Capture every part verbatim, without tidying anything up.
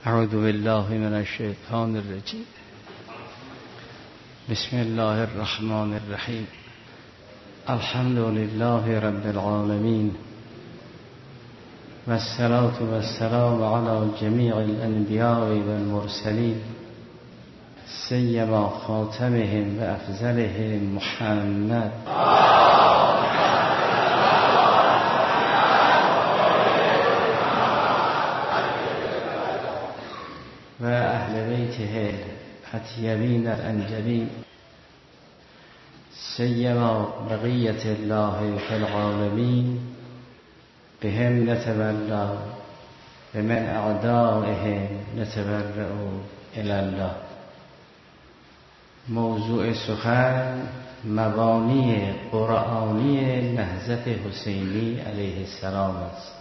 اعوذ بالله من الشیطان الرجیم. بسم الله الرحمن الرحیم. الحمد لله رب العالمین و الصلاة و السلام علی جمیع الانبیاء و المرسلین سیما خاتمهم و افضلهم محمد و اهل بیته اطیبین الانجبین سیما بقیت الله فی العالمین بهم نتبرأ و من اعدائهم نتبرأ الی الله. موضوع سخن مبانی قرآنی نهضت حسینی علیه السلام است،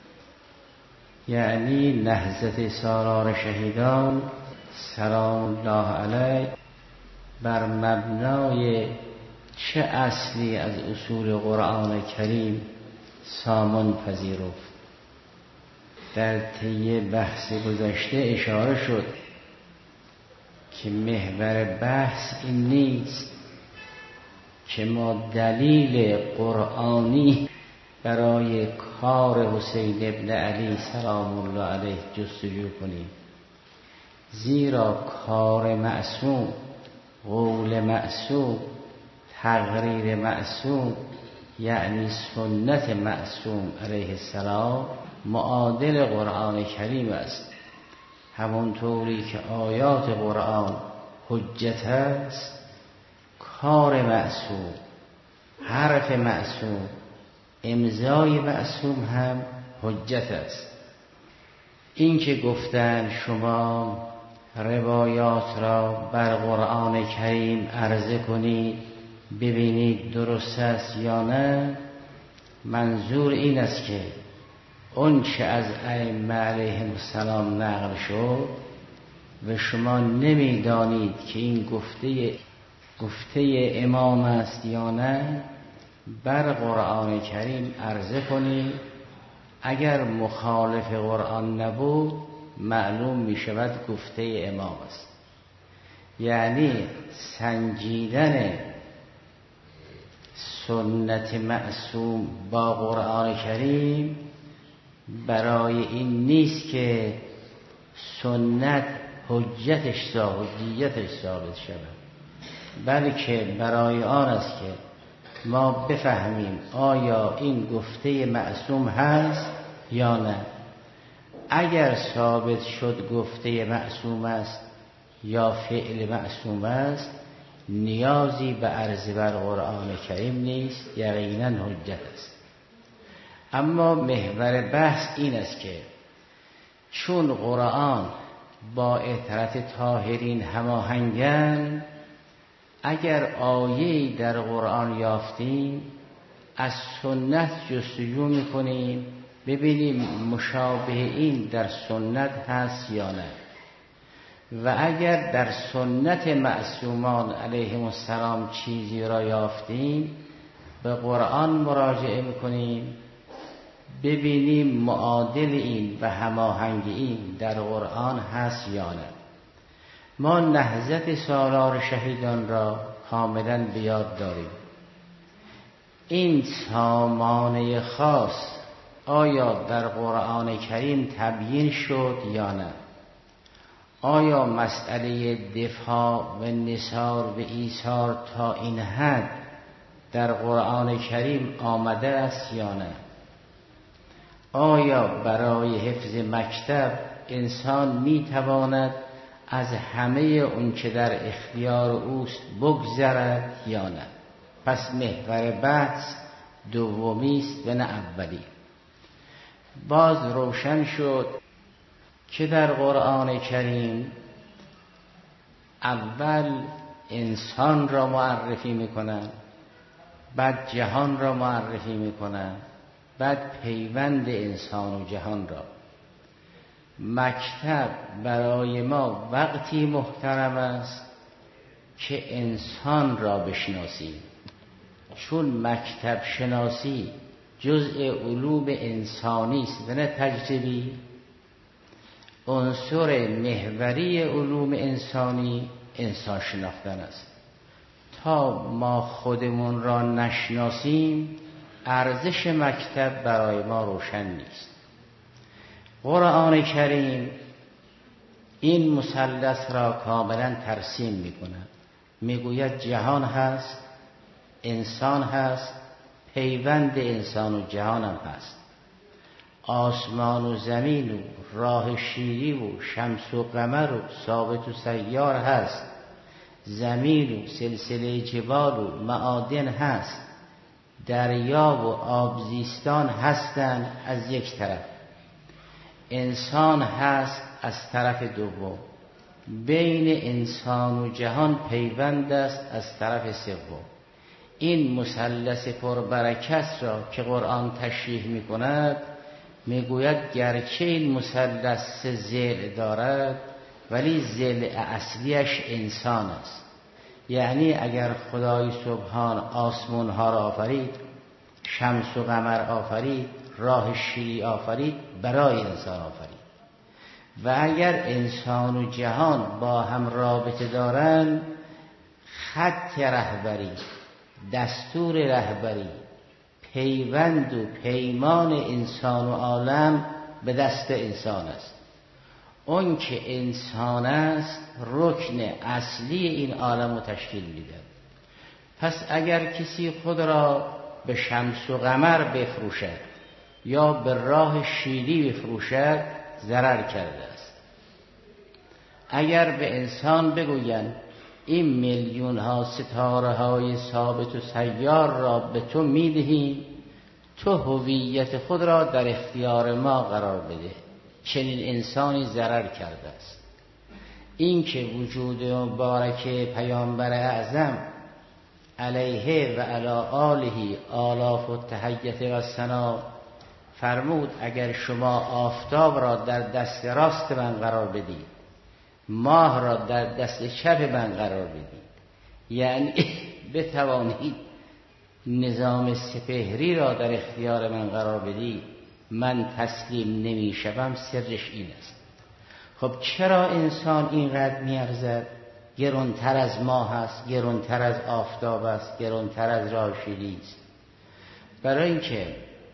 یعنی نهضت سالار شهیدان سلام الله علیه بر مبنای چه اصلی از اصول قرآن کریم سامان پذیرفت. در طی بحث گذشته اشاره شد که محور بحث این نیست که ما دلیل قرآنی برای کار حسین ابن علی سلام الله علیه جستجو کنیم، زیرا کار معصوم، قول معصوم، تقریر معصوم یعنی سنت معصوم علیه السلام معادل قرآن کریم است. همونطوری که آیات قرآن حجت است، کار معصوم، حرف معصوم، امضای معصوم هم حجت است. این که گفتن شما روایات را بر قرآن کریم عرضه کنید ببینید درست است یا نه، منظور این است که اون چه از ائمه علیهم السلام نقل شد و شما نمیدانید که این گفته گفته امام است یا نه، بر قرآن کریم عرضه کنید. اگر مخالف قرآن نبود معلوم می شود گفته امام است. یعنی سنجیدن سنت معصوم با قرآن کریم برای این نیست که سنت حجتش ثابت حجیتش ثابت شود، بلکه برای آن است که ما بفهمیم آیا این گفته معصوم هست یا نه. اگر ثابت شد گفته معصوم است یا فعل معصوم است، نیازی به عرض بر قرآن کریم نیست، یقینا حجت است. اما محور بحث این است که چون قرآن با اطهرت طاهرین هماهنگند، اگر آیه‌ای در قرآن یافتیم از سنت جستجو می‌کنیم ببینیم مشابه این در سنت هست یا نه، و اگر در سنت معصومان علیهم السلام چیزی را یافتیم به قرآن مراجعه می‌کنیم ببینیم معادل این و هماهنگ این در قرآن هست یا نه. ما نهضت سالار شهیدان را کاملا به یاد داریم. این سامانه خاص آیا در قرآن کریم تبیین شد یا نه؟ آیا مسئله دفاع و نثار و ایثار تا این حد در قرآن کریم آمده است یا نه؟ آیا برای حفظ مکتب انسان میتواند از همه اون که در اختیار اوست بگذرد یا نه؟ پس محور بحث دومی است و نه اولی. باز روشن شد که در قرآن کریم اول انسان را معرفی میکنن، بعد جهان را معرفی میکنن، بعد پیوند انسان و جهان را. مکتب برای ما وقتی محترم است که انسان را بشناسیم، چون مکتب شناسی جزء علوم انسانی است و نه تجربی. عنصر محوری علوم انسانی انسان شناختن است. تا ما خودمون را نشناسیم ارزش مکتب برای ما روشن نیست. قرآن کریم این مثلث را کاملا ترسیم می‌کند. میگوید جهان هست، انسان هست، پیوند انسان و جهان هم هست. آسمان و زمین و راه شیری و شمس و قمر و ثابت و سیار هست. زمین و سلسله جبال و معادن هست. دریا و آبزیستان هستند از یک طرف. انسان هست از طرف دوم. بین انسان و جهان پیوند است از طرف سوم. این مثلث پربرکت را که قرآن تشریح می کند میگوید گرچه این مثلث سه ضلع دارد ولی ضلع اصلیش انسان است. یعنی اگر خدای سبحان آسمان ها را آفرید، شمس و قمر آفرید، راه شیری آفرید، برای انسان آفرید. و اگر انسان و جهان با هم رابطه دارند، خط رهبری، دستور رهبری، پیوند و پیمان انسان و عالم به دست انسان است. اون که انسان است رکن اصلی این عالم رو تشکیل میده. پس اگر کسی خود را به شمس و قمر بفروشد یا به راه شیری بفروشد ضرر کرده است. اگر به انسان بگویند این میلیون ها ستاره های ثابت و سیار را به تو میدهیم، تو هویت خود را در اختیار ما قرار بده، چنین انسانی ضرر کرده است. این که وجود مبارک پیامبر اعظم علیه و علی آله آلاف و تحیت و ثنا فرمود اگر شما آفتاب را در دست راست من قرار بدید، ماه را در دست چپ من قرار بدید، یعنی بتوانید نظام سپهری را در اختیار من قرار بدید، من تسلیم نمی شوم. سرش این است. خب چرا انسان اینقدر میارزد؟ گرانتر از ماه است، گرانتر از آفتاب است، گرانتر از راه شیری است. برای اینکه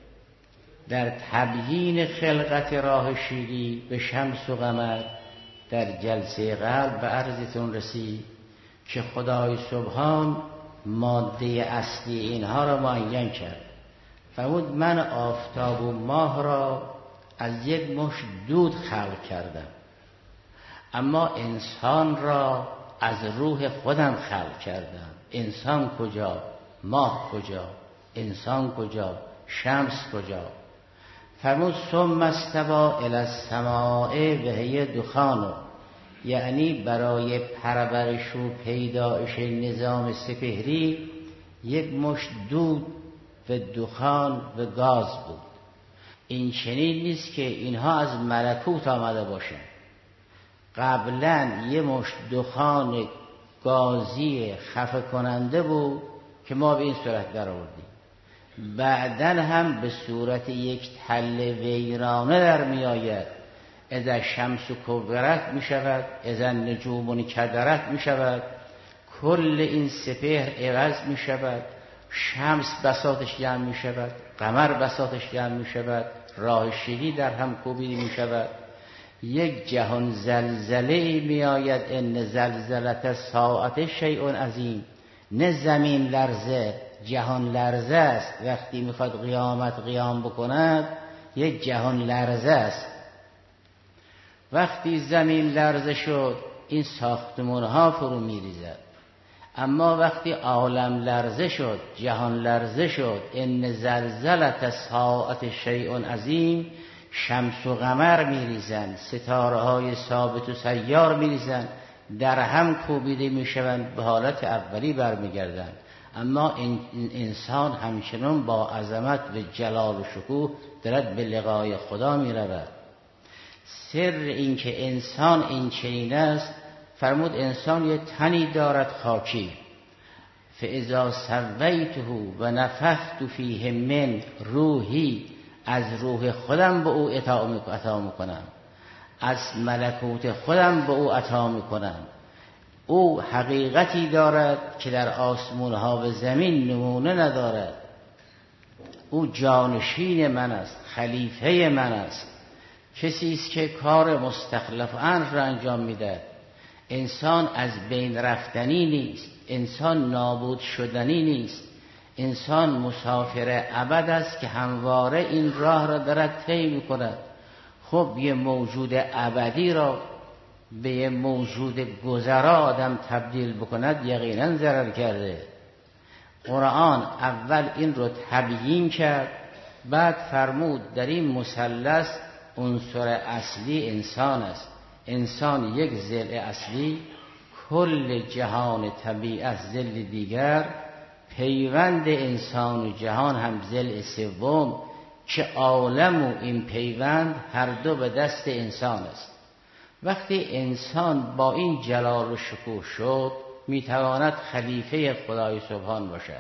در تبیین خلقت راه شیری به شمس و قمر در جلسه قبل به عرضتون رسید که خدای سبحان ماده اصلی اینها را معین کرد. فرمود من آفتاب و ماه را از یک مشت دود خلق کردم، اما انسان را از روح خودم خلق کردم. انسان کجا؟ ماه کجا؟ انسان کجا؟ شمس کجا؟ فرمود ثم استوى الی السماء وهی دخان، یعنی برای پرورش و پیدایش نظام سپهری یک مشت دود و دخان و گاز بود. این چنین نیست که اینها از ملکوت آمده باشند. قبلا یه مشت دخان گازی خفه کننده بود که ما به این صورت در آوردیم. بعدن هم به صورت یک تل ویرانه در می آید. اذا شمس کورت می شود، اذا نجوم کدرت می شود، کل این سپهر عوض می شود، شمس بساطش جمع می شود، قمر بساطش جمع می شود، راه شیری در هم کوبیده می شود. یک جهان زلزله می آید. ان زلزلت ساعت شیء عظیم. نه زمین لرزه، جهان لرزه است. وقتی میخواد قیامت قیام بکند یک جهان لرزه است. وقتی زمین لرزه شد این ساختمان ها فرو میریزد. اما وقتی عالم لرزه شد، جهان لرزه شد، ان زلزلت ساعت شیء عظیم، شمس و قمر میریزند، ستاره های ثابت و سیار میریزند، در هم کوبیده میشوند، به حالت اولی برمیگردند. اما این انسان همچنان با عظمت و جلال و شکوه دارد به لقای خدا میرود. سر این که انسان این چنین است، فرمود انسان یه تنی دارد خاکی، فاذا سویته و نفخت فیه من روحی، از روح خودم به او عطا میکنم. از ملکوت خودم به او عطا میکنم. او حقیقتی دارد که در آسمان ها و زمین نمونه ندارد. او جانشین من است، خلیفه من است، کسی است که کار مستخلف عنه را انجام میده. انسان از بین رفتنی نیست، انسان نابود شدنی نیست، انسان مسافر ابد است که همواره این راه را دارد طی میکند. خب یه موجود ابدی را به یه موجود گذرا آدم تبدیل بکند یقینا ضرر کرده. قرآن اول این رو تبیین کرد، بعد فرمود در این مثلث عنصر اصلی انسان است. انسان یک ضلع اصلی، کل جهان طبیعت ضلع دیگر، پیوند انسان و جهان هم ضلع سوم که عالم و این پیوند هر دو به دست انسان است. وقتی انسان با این جلال و شکوه شد میتواند خلیفه خدای سبحان باشد.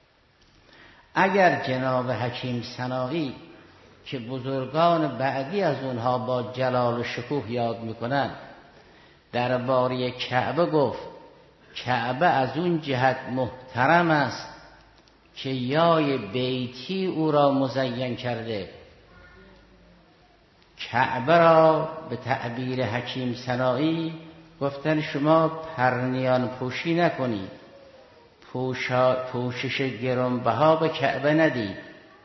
اگر جناب حکیم سنایی که بزرگان بعدی از اونها با جلال و شکوه یاد میکنند درباره کعبه گفت کعبه از اون جهت محترم است که یای بیتی او را مزین کرده. کعبه را به تعبیر حکیم سنایی گفتن شما پرنیان پوشی نکنید، پوشش گرانبها به کعبه ندید.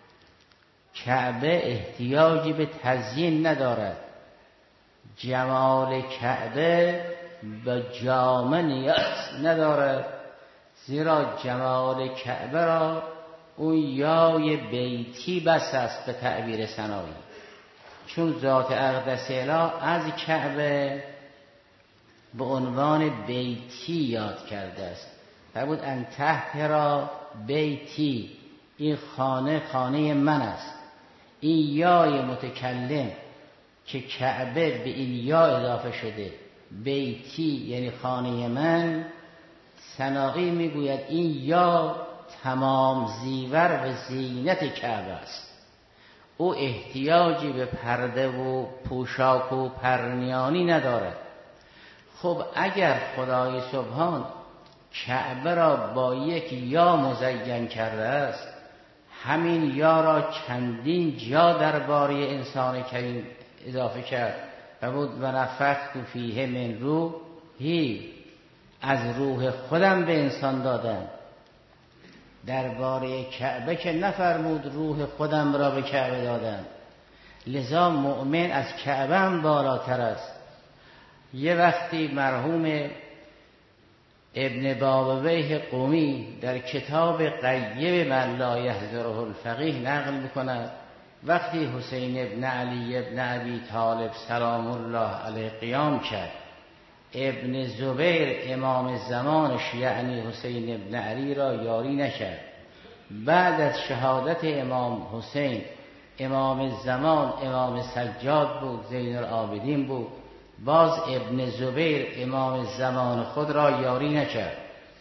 کعبه احتیاجی به تزیین ندارد. جمال کعبه به جامه نیاز ندارد، زیرا جمال کعبه را اون یای بیتی بس است به تعبیر سنایی. چون ذات اقدس اله از کعبه به عنوان بیتی یاد کرده است. فرمود ان تحت را بیتی، این خانه خانه من است. این یای متکلم که کعبه به این یا اضافه شده، بیتی یعنی خانه من، سنایی میگوید این یا تمام زیور و زینت کعبه است. او احتیاجی به پرده و پوشاک و پرنیانی ندارد. خب اگر خدای سبحان کعبه را با یک یا مزین کرده است، همین یا را چندین جا درباره انسان کریم اضافه کرد و بود و نفخت فیه من روحی، از روح خودم به انسان دادم. درباره کعبه که نفرمود روح خودم را به کعبه دادم. لذا مؤمن از کعبه هم بالاتر است. یه وقتی مرحوم ابن بابویه قمی در کتاب غیب من لا یحضره الفقیه نقل میکند وقتی حسین ابن علی ابن ابی طالب سلام الله علیه قیام کرد، ابن زبیر امام زمانش یعنی حسین ابن علی را یاری نکرد. بعد از شهادت امام حسین امام زمان امام سجاد بود، زین العابدین بود، باز ابن زبیر امام زمان خود را یاری نکرد.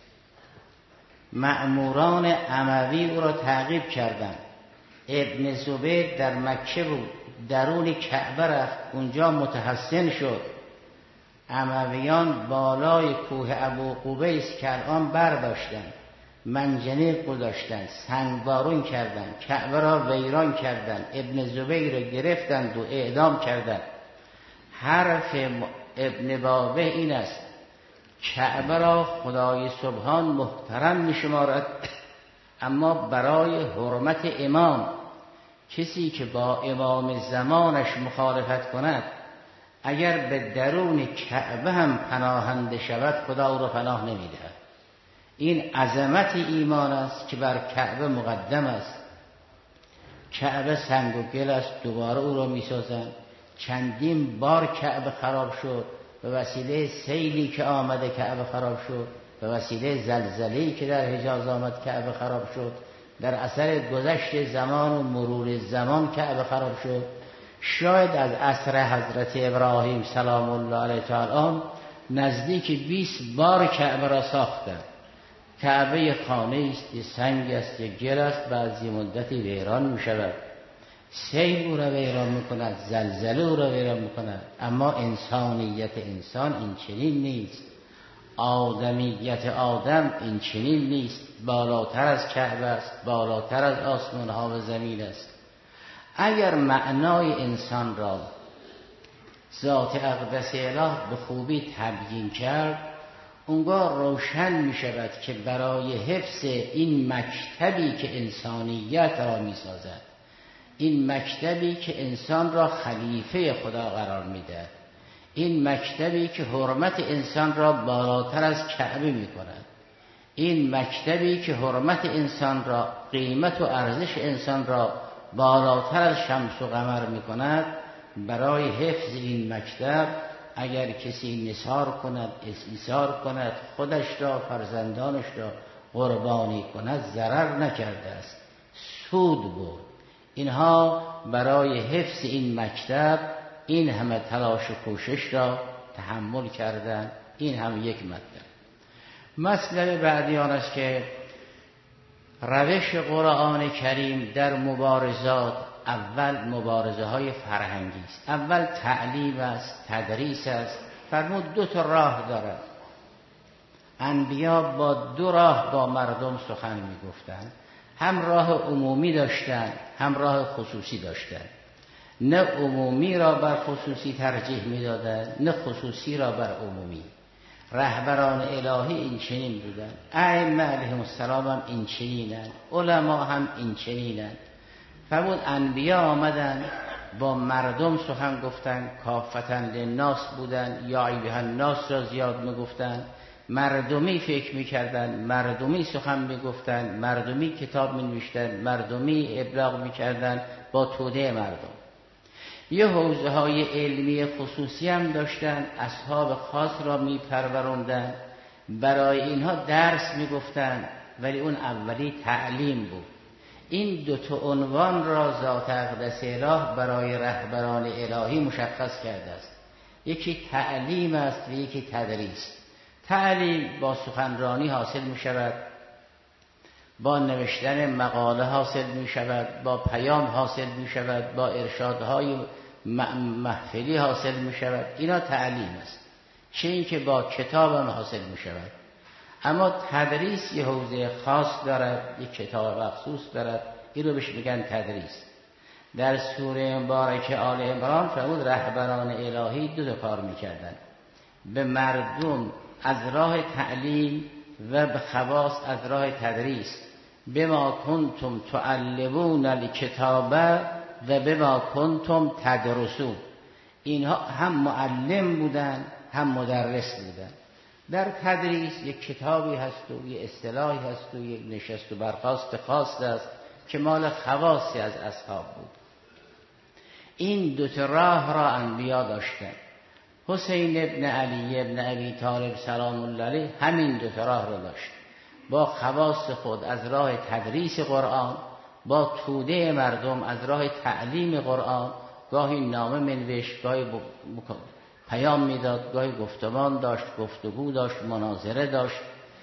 مأموران اموی او را تعقیب کردند. ابن زبیر در مکه بود، درون کعبه رفت، اونجا متحسن شد. امویان بالای کوه ابو قبیس که الان برداشتند، منجنیق گذاشتند، سنگبارون کردند، کعبه را ویران کردند، ابن زبیر را گرفتند و اعدام کردند. حرف ابن بابه این است کعبه را خدای سبحان محترم می شمارد، اما برای حرمت امام، کسی که با امام زمانش مخالفت کند اگر به درون کعبه هم پناهنده شود خدا او را پناه نمیده. این عظمت ایمان است که بر کعبه مقدم است. کعبه سنگ و گل است، دوباره او را میسازند. چندین بار کعبه خراب شد، به وسیله سیلی که آمده کعبه خراب شد، به وسیله زلزله‌ای که در حجاز آمد کعبه خراب شد، در اثر گذشت زمان و مرور زمان کعبه خراب شد. شاید از عصر حضرت ابراهیم سلام الله علیه تعالی نزدیک بیست بار کعبه را ساختند. کعبه خانه است، یه سنگ است، یه گل است، بعضی مدتی ویران می شود. سیل او را ویران میکند، زلزله او را ویران میکند. اما انسانیت انسان این چنین نیست، آدمیت آدم این چنین نیست، بالاتر از کعبه است، بالاتر از آسمان ها و زمین است. اگر معنای انسان را ذات اقدس اله به خوبی تبیین کرد، اونگاه روشن می شود که برای حفظ این مکتبی که انسانیت را می سازد، این مکتبی که انسان را خلیفه خدا قرار می دهد، این مکتبی که حرمت انسان را بالاتر از کعبه می کند، این مکتبی که حرمت انسان را، قیمت و ارزش انسان را بالاتر از شمس و قمر می کند، برای حفظ این مکتب اگر کسی نثار کند، استیثار کند، خودش را، فرزندانش را قربانی کند، ضرر نکرده است، سود برد. اینها برای حفظ این مکتب این همه تلاش و کوشش را تحمل کردند. این هم یک مطلب. مطلب بعدی آن است که روش قرآن کریم در مبارزات، اول مبارزه های فرهنگی است، اول تعلیم است، تدریس است. فرمود دو تا راه دارد. انبیا با دو راه با مردم سخن می گفتند، هم راه عمومی داشتند، هم راه خصوصی داشتند. نه عمومی را بر خصوصی ترجیح می دادند، نه خصوصی را بر عمومی. رهبران الهی این چنین بودند، ائمه علیهم السلام هم این چنینند، علما هم این چنینند. فرمود انبیا آمدن با مردم سخن گفتن، کافتن للناس بودن، یا ایها الناس را زیاد میگفتن، مردمی فکر میکردن، مردمی سخن میگفتن، مردمی کتاب مینوشتن، مردمی ابلاغ میکردن با توده مردم. یه حوزه های علمی خصوصی هم داشتن، اصحاب خاص را میپروروندن، برای اینها درس میگفتن، ولی اون اولی تعلیم بود. این دو تا عنوان را ذات اقدس اله برای رهبران الهی مشخص کرده است. یکی تعلیم است و یکی تدریس. تعلیم با سخنرانی حاصل می شود، با نوشتن مقاله حاصل می شود، با پیام حاصل می شود، با ارشادهای محفلی حاصل می شود. اینا تعلیم است. چه این که با کتاب هم حاصل می شود. اما تدریس یه حوزه خاص دارد، یک کتاب مخصوص دارد، این رو بهش میگن تدریس. در سوره مبارکه آل عمران فرمود رهبران الهی دو تا کار میکردن، به مردم از راه تعلیم و به خواص از راه تدریس. بما کنتم تعلمون الکتاب و بما کنتم تدرسون. اینها هم معلم بودن هم مدرس بودن. در تدریس یک کتابی هست و یک اصطلاحی هست و یک نشست و برخاست خاص است که مال خواصی از اصحاب بود. این دو تا راه را انبیا داشتند. حسین ابن علی ابن ابی طالب سلام الله علیه همین دو تا راه را داشت، با خواص خود از راه تدریس قرآن، با توده مردم از راه تعلیم قرآن. گاهی نامه منوشت، گاهی پیام میداد، گاهی گفتمان داشت، گفتگو داشت، مناظره داشت.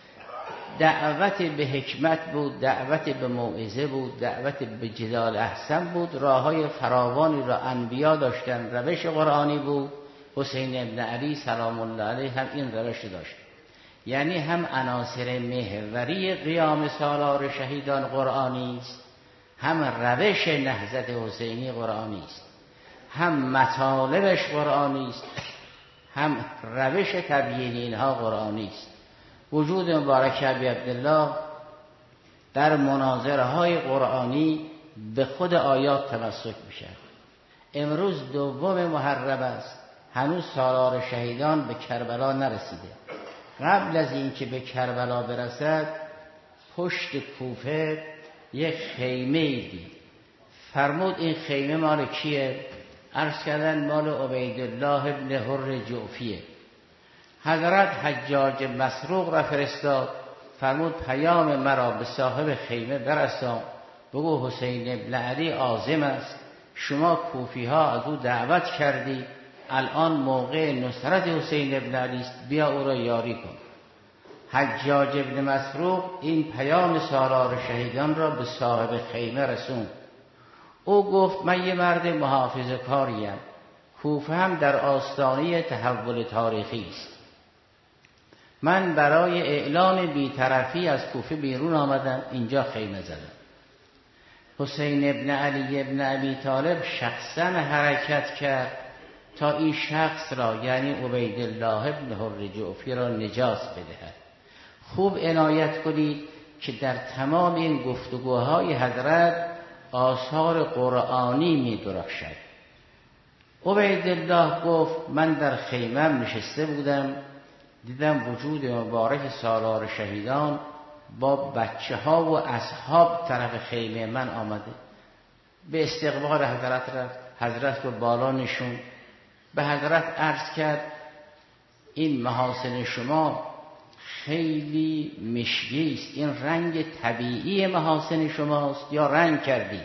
دعوت به حکمت بود، دعوت به موعظه بود، دعوت به جدال احسن بود. راههای فراوانی را انبیا داشتن، روش قرآنی بود. حسین ابن علی سلام الله علیه هم این روش داشت. یعنی هم عناصر محوری قیام سالار شهیدان قرآنی است، هم روش نهضت حسینی قرآنی است، هم مطالبش قرآنی است، هم روش تبیین اینها قرآنی است. وجود مبارک ابی عبدالله در مناظره های قرآنی به خود آیات تمسک میشه. امروز دوم محرم است، هنوز سالار شهیدان به کربلا نرسیده. قبل از این که به کربلا برسد پشت کوفه یک خیمه دید. فرمود این خیمه مال کیه؟ عرض کردن مال عبیدالله ابن حر جعفیه. حضرت حجاج مسروق را فرستاد، فرمود پیام مرا به صاحب خیمه برسان، بگو حسین ابن علی عازم است، شما کوفی ها از او دعوت کردی، الان موقع نصرت حسین ابن علی است، بیا او را یاری کن. حجاج ابن مسروق این پیام سالار شهیدان را به صاحب خیمه رسوند. او گفت من یه مرد محافظه کاریم، کوفه هم در آستانه تحول تاریخی است. من برای اعلان بی‌طرفی از کوفه بیرون آمدم، اینجا خیمه زدم. حسین ابن علی ابن ابی طالب شخصا حرکت کرد تا این شخص را، یعنی عبیدالله ابن حر جعفی را نجات بدهد. خوب عنایت کنید که در تمام این گفتگوهای حضرت آثار قرآنی می درخشد. عبیدالله گفت من در خیمم نشسته بودم، دیدم وجود مبارک سالار شهیدان با بچه ها و اصحاب طرف خیمه من آمده. به استقبال حضرت رفت، حضرت رو بالا نشون، به حضرت عرض کرد این محاسن شما خیلی مشکی است، این رنگ طبیعی محاسن شماست یا رنگ کردی؟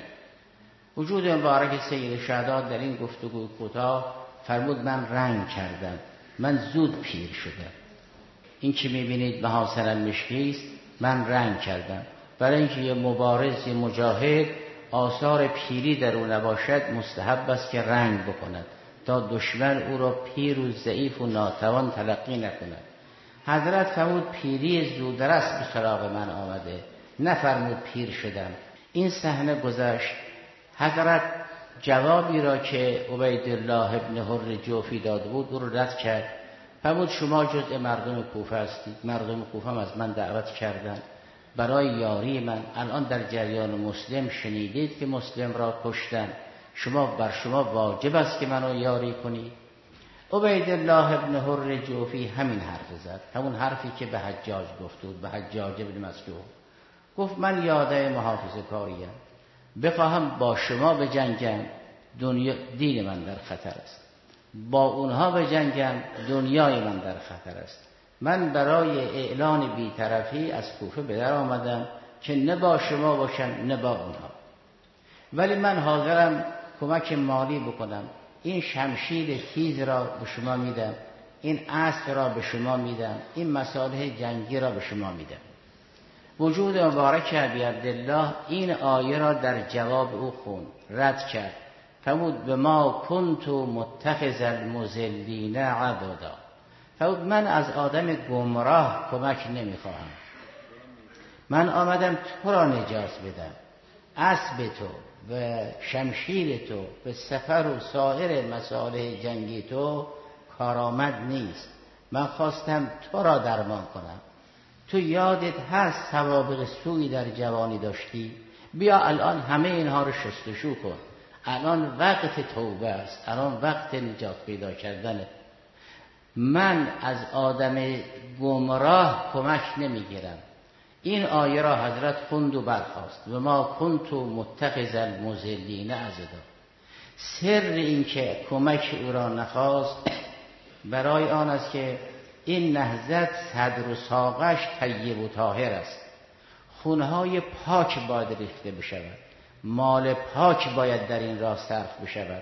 وجود مبارک سید شهدا در این گفتگو کوتاه فرمود من رنگ کردم، من زود پیر شدم. این که میبینید محاسنم مشکی است، من رنگ کردم. برای اینکه یه مبارز، یه مجاهد آثار پیری در او نباشد مستحب است که رنگ بکند تا دشمن او را پیر و ضعیف و ناتوان تلقی نکند. حضرت فرمود پیری زودرس به سراغ من آمده، نفرمود پیر شدم. این صحنه گذشت. حضرت جوابی را که عبیدالله ابن حر جعفی داده بود او را رد کرد. فرمود شما جزء مردم کوفه هستید، مردم کوفه هم از من دعوت کردند برای یاری من. الان در جریان مسلم شنیدید که مسلم را کشتن، شما بر شما واجب است که منو یاری کنید. عبیدالله ابن حر جعفی همین حرف زد، همون حرفی که به حجاج گفت بود، به حجاج ابن مسعود. گفت من یاده محافظه کاریم، بخواهم با شما بجنگم دنیا دین من در خطر است، با اونها بجنگم دنیای من در خطر است. من برای اعلان بی‌طرفی از کوفه به در آمدم که نه با شما باشم نه با اونها، ولی من حاضرم کمک مالی بکنم. این شمشیر تیز را به شما میدم، این اسب را به شما میدم، این مصالح جنگی را به شما میدم. وجود مبارک ابی عبدالله این آیه را در جواب او خون رد کرد. فرمود به ما کنت متخذ المضلین عضدا. فرمود من از آدم گمراه کمک نمیخواهم، من آمدم تو را نجات بدم. اسب تو و شمشیر تو و سفر و سایر مصالح جنگی تو کارآمد نیست، من خواستم تو را درمان کنم. تو یادت هست سوابق سوی در جوانی داشتی، بیا الان همه اینها رو شستشو کن، الان وقت توبه است، الان وقت نجات پیدا کردنه. من از آدم گمراه کمک نمیگیرم. این آیه را حضرت خوند و برخاست و ما کنت متخذ المضلین عضدا. سر این که کمک او را نخواست برای آن است که این نهضت صدر و ساقش طیب و طاهر است، خونهای پاک باید ریخته بشود، مال پاک باید در این راه صرف بشود.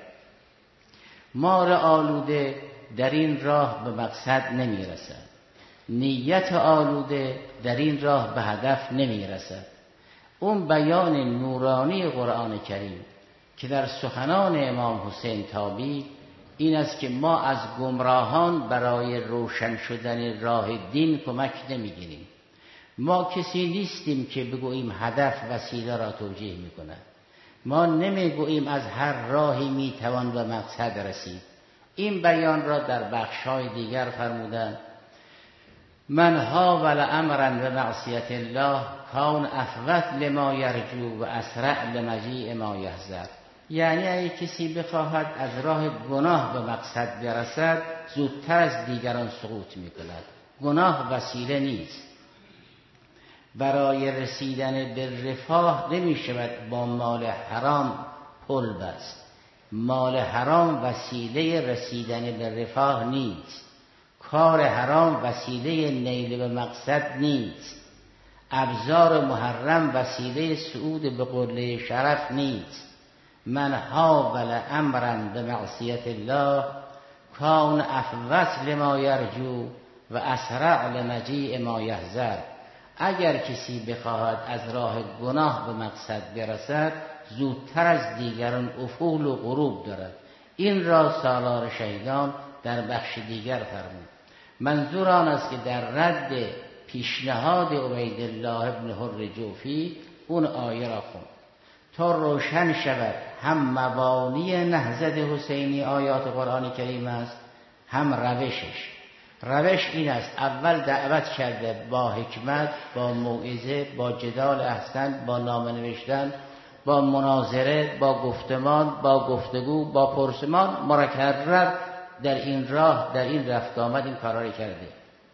مال آلوده در این راه به مقصد نمی رسد، نیت آلوده در این راه به هدف نمی رسد. اون بیان نورانی قرآن کریم که در سخنان امام حسین تابید این است که ما از گمراهان برای روشن شدن راه دین کمک نمیگیریم. ما کسی نیستیم که بگوییم هدف وسیله را توجیه میکند. ما نمیگوییم از هر راهی میتوان به مقصد رسید. این بیان را در بخشای دیگر فرمودند من ها ول امرن به معصیت الله کان افوت لما یرجو و اسرع لمجیء ما یحذر. یعنی اگه کسی بخواهد از راه گناه به مقصد برسد زودتر از دیگران سقوط میکند. گناه وسیله نیست. برای رسیدن به رفاه نمیشود با مال حرام پل بست. مال حرام وسیله رسیدن به رفاه نیست. کار حرام وسیله نیل به مقصد نیست. ابزار محرم وسیله صعود به قله شرف نیست. من حاول امرا به معصیت الله کان افوت لما یرجو و اسرع لمجیء ما یحذر. اگر کسی بخواهد از راه گناه به مقصد برسد زودتر از دیگران افول و غروب دارد. این را سالار شهیدان در بخش دیگر فرمود. منظور آن است که در رد پیشنهاد عبیدالله ابن حر جوفی اون آیه را خوند تا روشن شود هم مبانی نهضت حسینی آیات قرآن کریم است، هم روشش. روش این است: اول دعوت کرده با حکمت، با موعظه، با جدال احسن، با نامه نوشتن، با مناظره، با گفتمان، با گفتگو، با پرسمان، مکرر در این راه، در این رفت آمد این کارا رو کرده.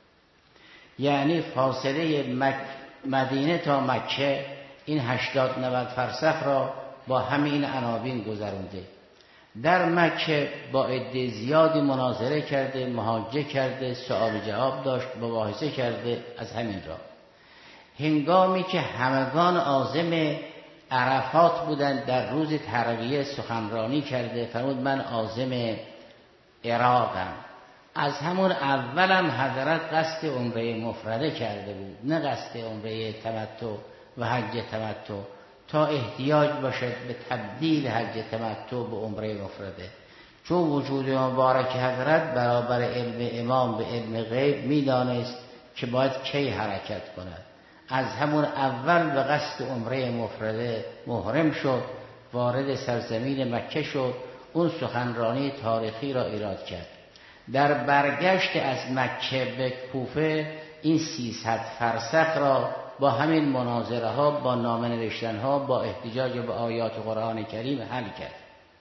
یعنی فاصله مک... مدینه تا مکه این هشتاد نود فرسخ را با همین عناوین گذرونده. در مکه با عده زیادی مناظره کرده، محاجه کرده، سوال جواب داشت، مباحثه کرده. از همین راه هنگامی که همگان عازم عرفات بودند در روز ترویه سخنرانی کرده، فرمود من عازم عراقم. از همون اولم حضرت قصد عمره مفرده کرده بود، نه قصد عمره تمتع و حج تمتع، تا احتیاج باشد به تبدیل حج تمتع به عمره مفرده. چون وجود مبارک حضرت برابر علم امام به علم غیب میدانست که باید کی حرکت کند. از همون اول به قصد عمره مفرده محرم شد، وارد سرزمین مکه شد، اون سخنرانی تاریخی را ایراد کرد. در برگشت از مکه به کوفه این سیصد فرسخ را با همین مناظره ها، با نامه نوشتن ها، با احتجاج به آیات قرآن کریم حل کرد.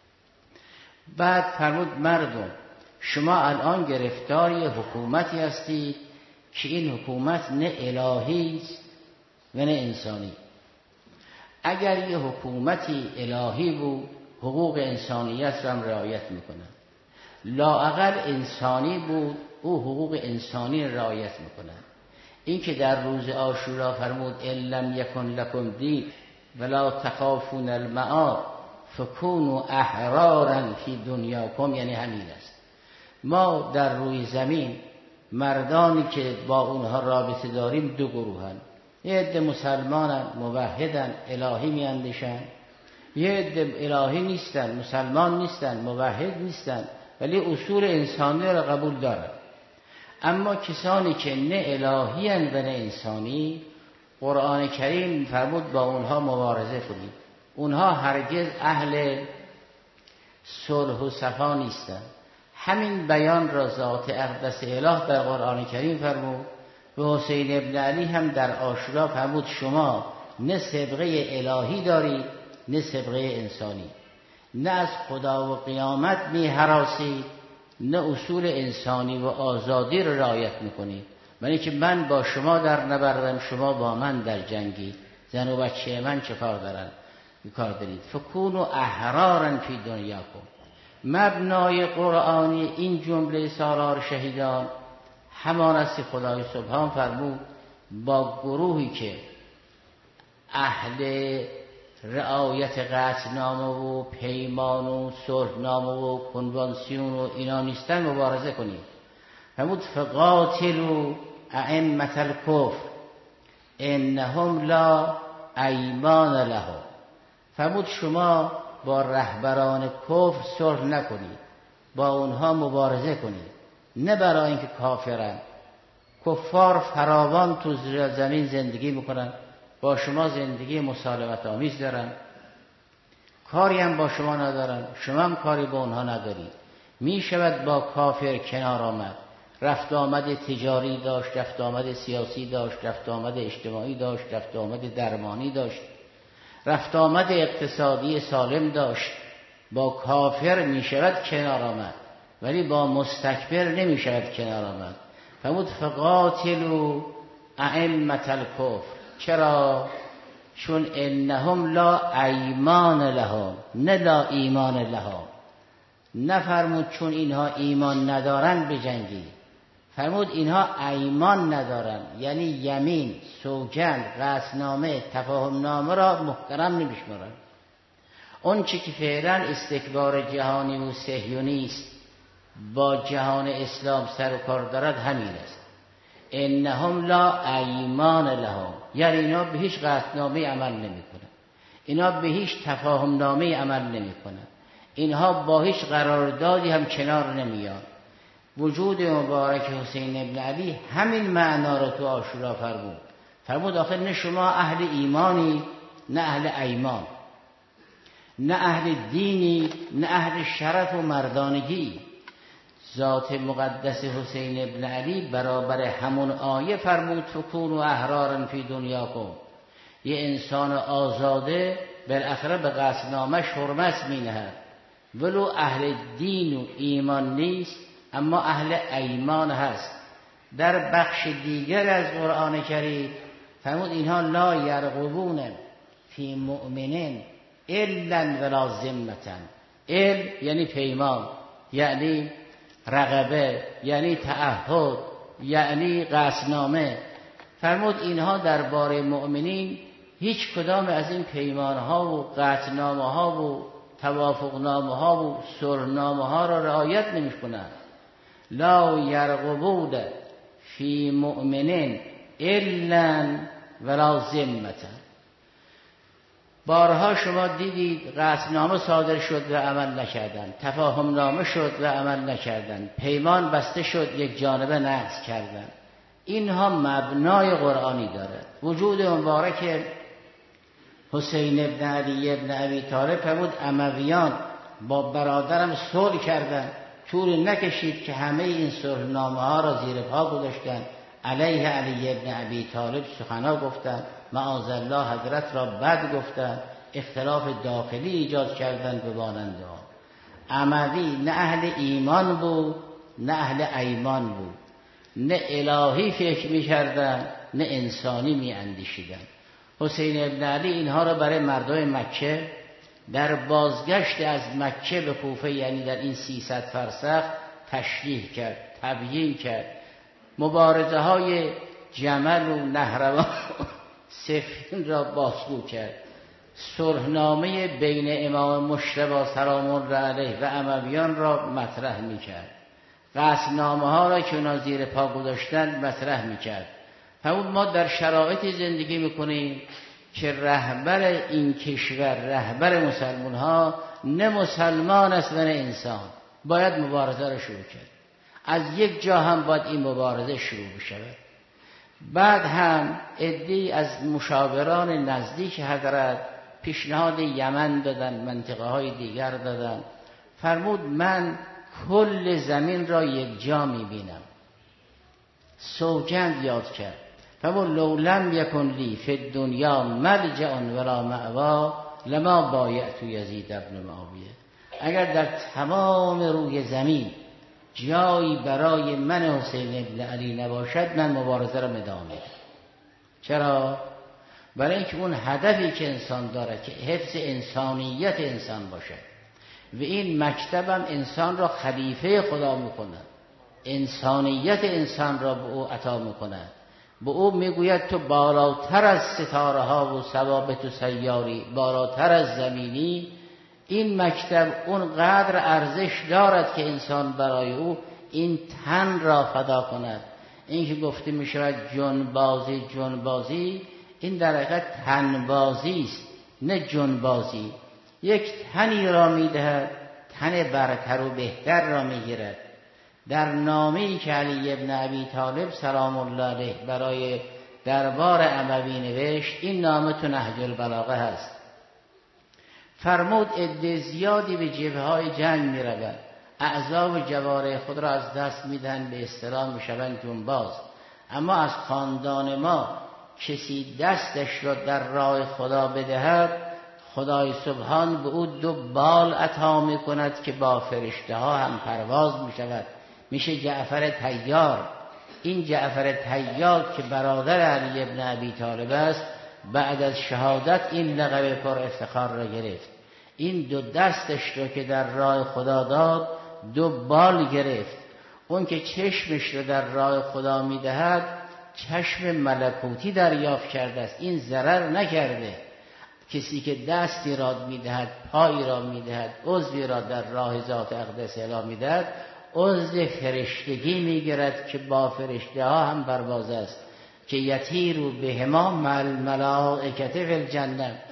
بعد فرمود مردم شما الان گرفتاری حکومتی هستید که این حکومت نه الهی است و نه انسانی. اگر یه حکومتی الهی بود حقوق انسانیت را هم رعایت میکنه، لااقل انسانی بود او حقوق انسانی رعایت میکنه. این که در روز عاشورا فرمود ان لم یکن لکم دین ولا تخافون المعاد فکونوا احرارا فی دنیاکم، یعنی همین است. ما در روی زمین مردانی که با اونها رابطه داریم دو گروهن، یه عده مسلمانن موحدن الهی میاندیشن، یه عده الهی نیستن، مسلمان نیستن، موحد نیستن، ولی اصول انسانی را قبول دارن. اما کسانی که نه الهی اند و نه انسانی، قرآن کریم فرمود با اونها مبارزه کنید. اونها هرگز اهل صلح و صفا نیستن. همین بیان را ذات اقدس اله در قرآن کریم فرمود. و حسین ابن علی هم در عاشورا فرمود شما نه سابقه الهی دارید نه سابقه انسانی، نه از خدا و قیامت می هراسید نه اصول انسانی و آزادی را رعایت میکنید. من که من با شما در نبردم، شما با من در جنگی، زن و بچه من چه کار دارن؟ کار دارید. فکونوا احرارا فی دنیاکم. مبنای قرآنی این جمله سالار شهیدان همان است خدای سبحان فرمود با گروهی که اهل رعایت قطعنامه و پیمان و صلحنامه و کنوانسیون و اینا نیستن مبارزه کنید. فرمود فقاتلوا ائمة الکفر انهم لا ایمان لهم. فرمود شما با رهبران کفر صلح نکنید، با اونها مبارزه کنید، نه برای اینکه کافرن. کفار فراوان تو زمین زندگی میکنن، با شما زندگی مسالمت آمیز دارن، کاری هم با شما ندارن، شما هم کاری با اونها ندارید. می شود با کافر کنار آمد، رفت آمد تجاری داشت، رفت آمد سیاسی داشت، رفت آمد اجتماعی داشت، رفت آمد درمانی داشت، رفت آمد اقتصادی سالم داشت. با کافر می شود کنار آمد، ولی با مستکبر نمی شود کنار آمد. فرمود فقاتلوا ائمة الکفر. چرا؟ چون انهم لا ایمان لهم، نه لا ایمان لهم. نفرمود چون اینها ایمان ندارن بجنگید، فرمود اینها ایمان ندارن، یعنی یمین، سوگند، قسمنامه، تفاهمنامه را محترم نمیشمارن. اون چی که فعلا استکبار جهانی و صهیونیست با جهان اسلام سر و کار دارد همین است. انهم لا ایمان لهم، یعنی اینا به هیچ قطعنامه عمل نمی کنن. اینا به هیچ تفاهم نامه عمل نمی کنن. اینها با هیچ قراردادی هم کنار نمیان. وجود مبارک حسین ابن علی همین معنا رو تو عاشورا فرمود. فرمود آخر نه شما اهل ایمانی نه اهل ایمان، نه اهل دینی نه اهل شرف و مردانگی. ذات مقدس حسین ابن علی برابر همون آیه فرمود فکونوا احرارا فی دنیاکم. یه انسان آزاده بالاخره به قصدنامش حرمت می نهد، ولو اهل دین و ایمان نیست اما اهل ایمان هست. در بخش دیگر از قرآن کریم فرمود اینها لا یرقبون فی مؤمنین الا ولا ذمة. ال یعنی پیمان، یعنی رغبه، یعنی تعهد، یعنی قصدنامه. فرمود اینها درباره مؤمنین هیچ کدام از این پیمانها و قطعنامه ها و توافقنامه ها و صلحنامه ها را رعایت نمی کنند. لا یرقبون فی مؤمنین الا ولا ذمة. بارها شما دیدید قطعنامه صادر شد و عمل نکردن، تفاهم نامه شد و عمل نکردن، پیمان بسته شد یک جانبه نقض کردن. اینها مبنای قرآنی دارد. وجود مبارک حسین ابن علی ابن ابی طالب فرمود امویان با برادرم صلح کردن، طول نکشید که همه این صلحنامه ها را زیر پا گذاشتن، علیه علی ابن ابی طالب سخنا گفتن، معاذالله حضرت را بد گفتن، اختلاف داخلی ایجاد کردن به مانند آن. اموی نه اهل ایمان بود نه اهل ایمان بود، نه الهی فکر می کردن نه انسانی می اندیشیدن. حسین ابن علی اینها را برای مردم مکه در بازگشت از مکه به کوفه، یعنی در این سیصد فرسخ تشریح کرد، تبیین کرد. مبارزه های جمل و نهروان صفین را بازگو کرد. صلحنامه بین امام مجتبی سلام الله علیه و امویان را مطرح می کرد. قصدنامه ها را که اونا زیر پا گذاشتن مطرح می کرد. همون ما در شرایطی زندگی میکنیم که رهبر این کشور، رهبر مسلمان ها نه مسلمان است و نه انسان. باید مبارزه را شروع کرد. از یک جا هم باید این مبارزه شروع بشود. بعد هم عده‌ای از مشاوران نزدیک حضرت پیشنهاد یمن دادن، منطقه های دیگر دادن. فرمود من کل زمین را یک جا میبینم. سوگند یاد کرد. فرمود لو لم یکن لی فی الدنیا ملجأ ولا مأوا لما بایعت یزید ابن معاویه. اگر در تمام روی زمین جایی برای من حسین ابن علی نباشد من مبارزه را ادامه میدم. چرا؟ برای اینکه اون هدفی که انسان داره که حفظ انسانیت انسان باشد و این مکتبم انسان را خلیفه خدا میکنه، انسانیت انسان را به او عطا میکنه. به او میگوید تو بالاتر از ستاره ها و ثوابت و سیاری، بالاتر از زمینی. این مکتب اونقدر ارزش دارد که انسان برای او این تن را فدا کند. این که گفته می شود جنبازی جنبازی، این در حقیقت تنبازی است نه جنبازی. یک تنی را می دهد، تن برتر و بهتر را می گیرد. در نامه‌ای که علی ابن ابی طالب سلام الله علیه برای دربار اموی نوشت، این نامه تو نهج البلاغه هست. فرمود عده زیادی به جبهه‌های جنگ می روند، اعضا و جوارح خود را از دست می دهند، به اصطلاح می شوند جنباز. اما از خاندان ما کسی دستش را در راه خدا بدهد، خدای سبحان به او دو بال عطا می کند که با فرشته ها هم پرواز می شود. میشه جعفر طیار. این جعفر طیار که برادر علی ابن ابی طالب است، بعد از شهادت این لقب پر افتخار را گرفت. این دو دستش را که در راه خدا داد دو بال گرفت. اون که چشمش را در راه خدا میدهد چشم ملکوتی دریافت کرده است، این ضرر نکرده. کسی که دستی را میدهد، پایی را میدهد، عضوی را در راه ذات اقدس اله میدهد، عضو فرشتگی میگیرد که با فرشته ها هم پرواز است که یطیروا بهما مع الملائکة فی الجنه.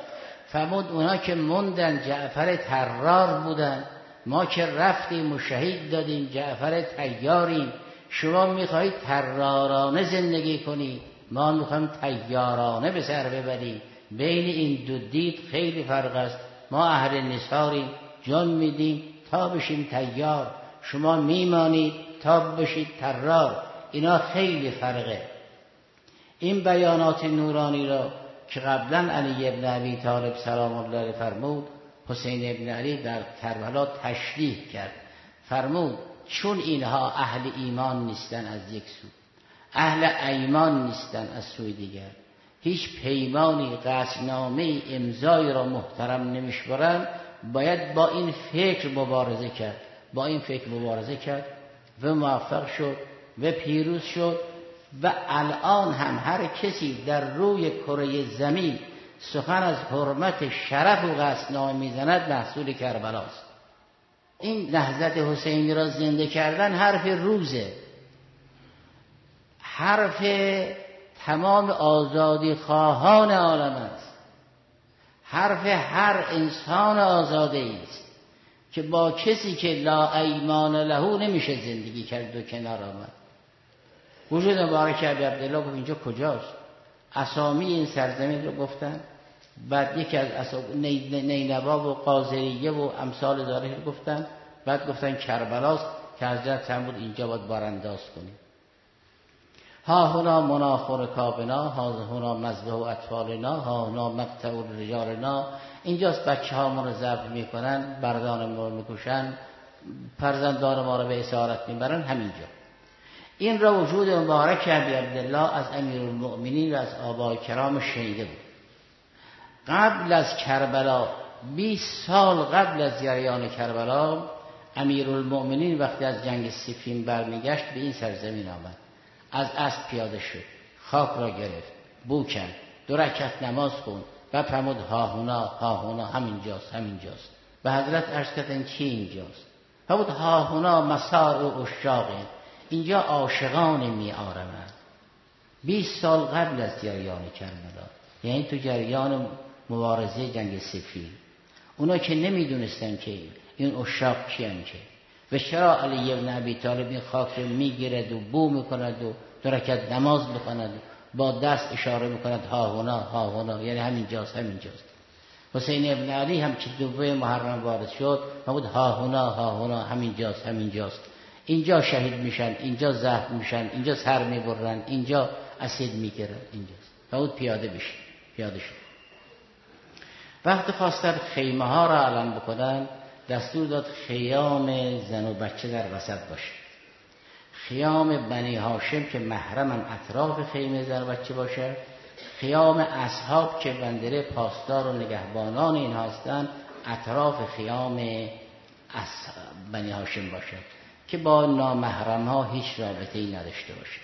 فرمود اونا که موندن جعفر طرار بودن، ما که رفتیم و شهید دادیم جعفر طیاریم، شما میخواهید طرارانه زندگی کنید، ما میخوایم طیارانه به سر ببریم. بین این دو دید خیلی فرق است. ما اهل نثاریم، جان میدیم تا بشیم طیار، شما میمانید تا بشید طرار. اینا خیلی فرقه. این بیانات نورانی را که قبلا علی ابن ابی طالب سلام الله علیه فرمود، حسین ابن علی در کربلا تشریح کرد، فرمود چون اینها اهل ایمان نیستن از یک سو، اهل ایمان نیستن از سوی دیگر، هیچ پیمانی قصدنامه امضایی را محترم نمیشمارند، باید با این فکر مبارزه کرد. با این فکر مبارزه کرد و موفق شد و پیروز شد. و الان هم هر کسی در روی کره زمین سخن از حرمت شرف و قصدنامه میزند محصول کربلاست. این نهضت حسینی را زنده کردن حرف روزه، حرف تمام آزادی خواهان عالم است، حرف هر انسان آزاده است که با کسی که لا ایمان له نمیشه زندگی کرد و کنار آمد. وجود مبارک ابی عبدالله گفت اینجا کجاست؟ اسامی این سرزمین رو گفتن. بعد یکی از اسامی نینوا و قاضریه و امثال داره رو گفتن. بعد گفتن کربلاست که حضرت فرمود اینجا باید بارانداز کنیم. ها هنا مناخور کابنا، ها هنا مذبح و اطفالنا، ها هنا مقتع رجالنا. اینجاست بچه ها ما رو ذبح میکنن، بردان ما رو میکشن، فرزندان ما رو به اسارت میبرن. همینجا این را وجود مبارک ابی عبدالله از امیرالمؤمنین و از آبای کرام شنیده بود. قبل از کربلا، بیست سال قبل از جریان کربلا، امیرالمؤمنین وقتی از جنگ صفین برمیگشت به این سرزمین آمد، از اسب پیاده شد، خاک را گرفت، بو کرد، دو رکعت نماز خوند و فرمود ها هنا ها هنا، همینجاست همینجاست. به حضرت عرض کردن چی اینجاست؟ فرمود ها هنا مسار و اشاقه، اینجا عاشقان می آرمند. بیست سال قبل از جریان کربلا، یعنی تو جریان مبارزه جنگ صفین. اونا که نمیدونستن که این عشاق کیان که و چرا علی ابن ابی طالب این خاک رو میگیرد و بو میکند و دو رکعت نماز میکند، با دست اشاره میکند ها هنا ها هنا، یعنی همینجاست همینجاست. حسین ابن علی هم که دوم محرم وارد شد فرمود ها هنا ها هنا، همینجاست همینجاست. اینجا شهید میشن، اینجا زخم میشن، اینجا سر میبرن، اینجا اسید میگیرن، اینجاست. فرمود پیاده بشید. پیاده شد. وقتی خواستن خیمه ها را علم بکنن، دستور داد خیام زن و بچه در وسط باشه. خیام بنی هاشم که محرمن اطراف خیمه زن و بچه باشه، خیام اصحاب که بندره پاسدار و نگهبانان این هستن اطراف خیام بنی هاشم باشه که با نامحرم ها هیچ رابطه‌ای نداشته باشه.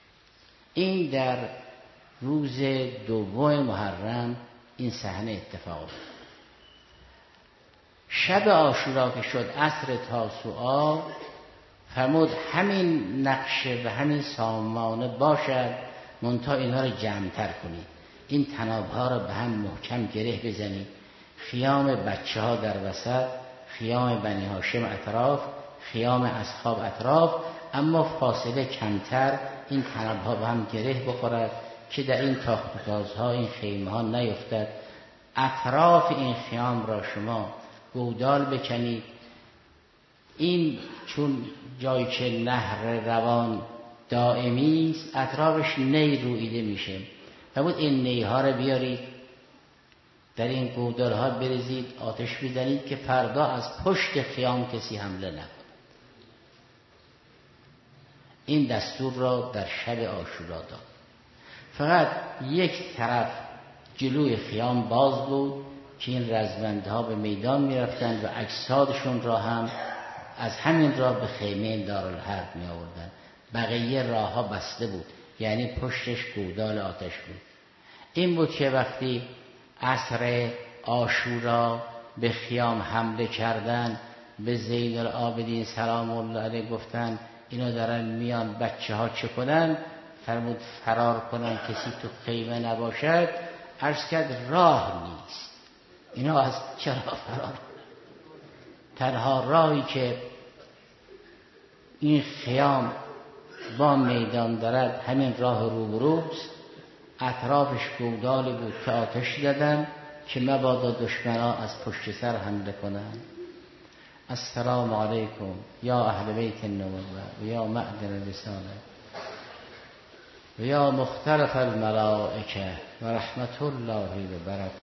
این در روز دوم محرم این صحنه اتفاق افتاد. شب عاشورا که شد عصر تاسوعا، فرمود همین نقشه و همین سامانه باشد، منتها اینها رو جمع‌تر کنید، این تنابها رو به هم محکم گره بزنید، خیام بچه ها در وسط، خیام بنی هاشم اطراف، خیام اصحاب اطراف، اما فاصله کمتر، این تنابها به هم گره بخورد که در این تاخت تازها این خیمه ها نیفتد. اطراف این خیام را شما گودال بکنید. این چون جایی که نهر روان دائمی است، اطرافش نی رویده میشه. فرمود این نی ها را بیارید، در این گودال ها بریزید، آتش بزنید که فردا از پشت خیام کسی حمله نکند. این دستور را در شب عاشورا داد. فقط یک طرف جلوی خیام باز بود که این رزمندها به میدان می رفتن و اجسادشون را هم از همین راه به خیمه دارالحرب می آوردن. بقیه راه ها بسته بود، یعنی پشتش گودال آتش بود. این بود که وقتی عصر عاشورا به خیام حمله کردن، به زین العابدین سلام الله علیه گفتن اینا دارن میان، بچه ها چه کنن؟ فرمود فرار کنن، کسی تو خیمه نباشد. عرض کرد راه نیست. اینا از چرا فرار؟ تنها راهی که این خیام با میدان دارد همین راه روبروست. اطرافش گودالی بود که آتش دادن که مبادا دشمنان از پشت سر حمله کنند. السلام علیکم یا اهل بیت النبوه و یا معدن رساله و یا مختلف الملائکه و رحمت الله و برکاته.